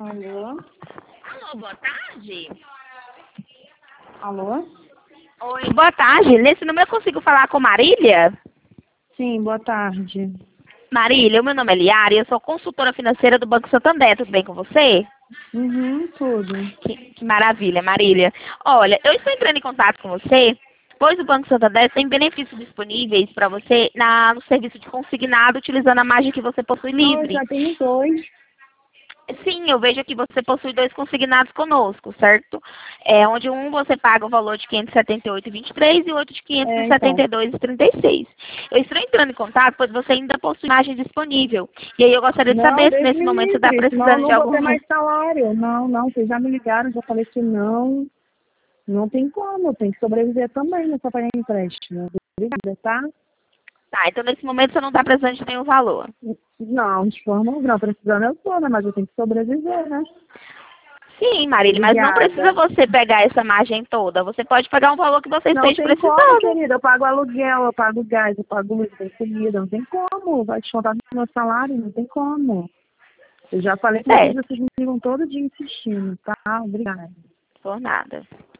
Alô? Alô, boa tarde. Alô? Oi, boa tarde. Nesse número eu consigo falar com Marília? Sim, boa tarde. Marília, o meu nome é Liara e eu sou consultora financeira do Banco Santander. Tudo bem com você? Tudo. Que maravilha, Marília. Olha, eu estou entrando em contato com você, pois o Banco Santander tem benefícios disponíveis para você no serviço de consignado, utilizando a margem que você possui Não, eu livre. já tenho dois. Sim, eu vejo que você possui dois consignados conosco, certo? Onde um você paga o valor de R$ 578,23 e o outro de R$ Então. 572,36. Eu estou entrando em contato, pois você ainda possui imagem disponível. E aí eu gostaria de Não, saber se Deus nesse me momento você está livre, senão eu precisando de não vou ter algum... mais salário. Não, vocês já me ligaram, já falei que não. Não tem como, eu tenho que sobreviver também, não só pagar empréstimo. Obrigada, tá? Tá, então nesse momento você não está precisando de nenhum valor. Não, de forma alguma, precisando eu tô, né? Mas eu tenho que sobreviver, né? Sim, Marília, mas não precisa Obrigada. você pegar essa margem toda. Você pode pegar um valor que você Não esteja tem como, precisando. querida. Eu pago aluguel, eu pago gás, eu pago luz, eu tenho comida. Não tem como. Vai descontar do meu salário, não tem como. Eu já falei com vocês, Certo, vocês me ligam todo dia insistindo, tá? Obrigada. por nada.